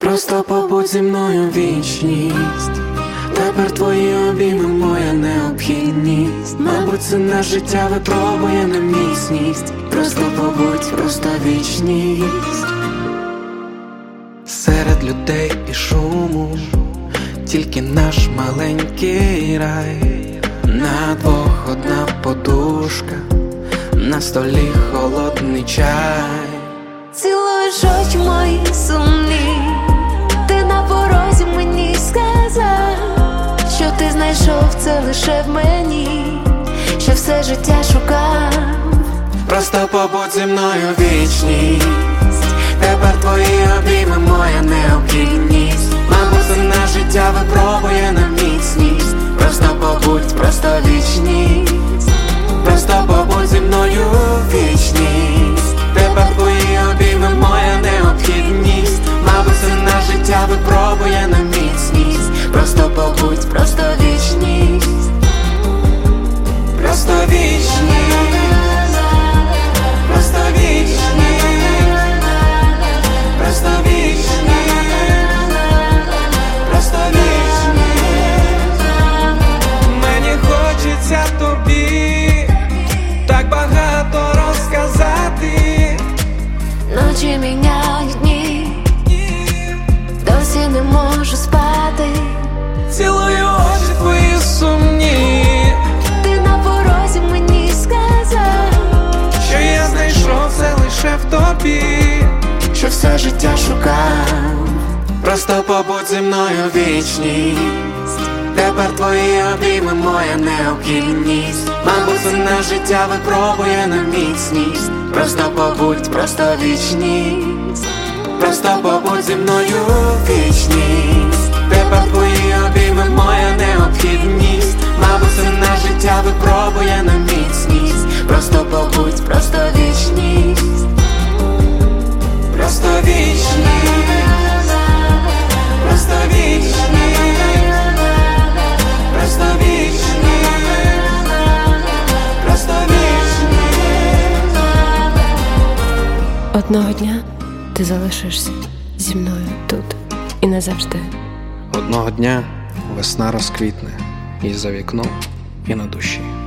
Просто побудь зі мною вічність. Тепер твої обійми моя необхідність. Мабуть, це на життя випробує на міцність. Просто побудь, просто вічність. Серед людей і шуму тільки наш маленький рай. На двох одна подушка, на столі холодний чай. Цілуєш очі мої сумні, ти на порозі мені сказав, що ти знайшов це лише в мені, що все життя шукав. Просто побудь зі мною вічність. Тепер твої обійми моя необхідність. Мабуть, це на життя випробує на міцність. Просто побудь, просто вічність. Просто побудь зі мною вічність. Тепер твої обійми моя необхідність. Мабуть, це на життя випробує на міцність. Просто побудь, просто вічність. Просто вічність. Просто вічність. Просто вічність. Просто вічність. Мені хочеться тобі так багато розказати. Ночі міняють дні, досі не можу спати. Цілую очі твої сумні, ти на порозі мені сказав, що я знайшов це лише в тобі, що все життя шукав. Просто побудь зі мною вічність. Тепер твої обійми моя необхідність. Мабуть, це на життя випробує на міцність. Просто побудь, просто вічність. Просто побудь зі мною вічність. Тепер твої обійми моя необхідність. Мабуть, це на життя випробує на міцність. Просто побудь, просто вічність. Просто вічність. Просто вічність. Просто вічність. Просто вічність. Одного дня ти залишишся зі мною тут і назавжди. Одного дня весна розквітне і за вікном, і на душі.